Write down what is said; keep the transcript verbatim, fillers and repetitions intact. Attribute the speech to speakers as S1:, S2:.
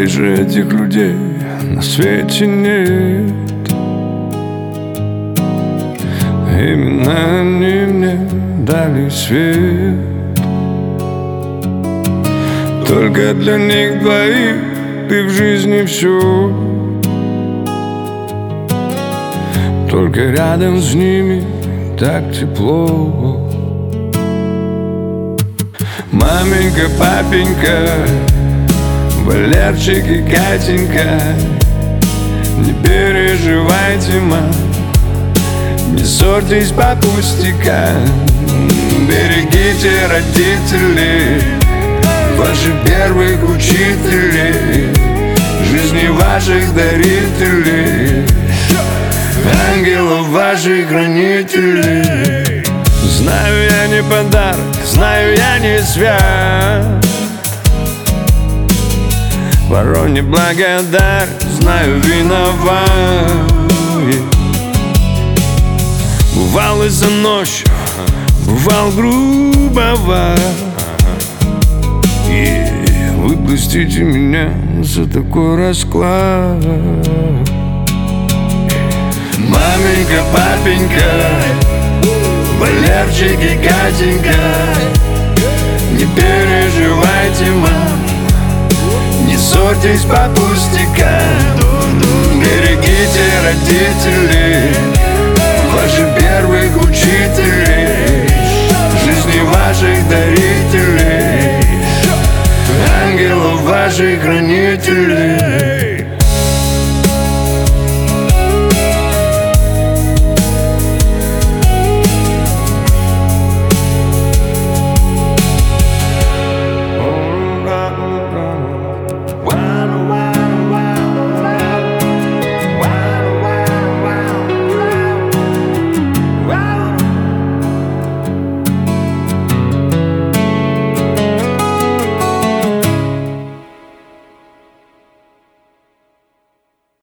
S1: ближе этих людей на свете нет. Именно они мне дали свет. Только для них двоих ты в жизни все. Только рядом с ними так тепло. Маменька, папенька, Валерчик и Катенька, не переживайте, мам, не ссорьтесь по пустякам. Берегите родителей, ваших первых учителей, жизни ваших дарителей, ангелов ваших хранителей. Знаю, я не подарок, знаю, я не свят, порой не благодарен, знаю, виноват. Бывал и заносчив, бывал грубоват. И вы простите меня за такой расклад. Маменька, папенька, Валерчик и Катенька, не переживайте, мам, не ссорьтесь по пустякам. Берегите родителей, ваших первых учителей, жизни ваших дарителей, ангелов ваших хранителей.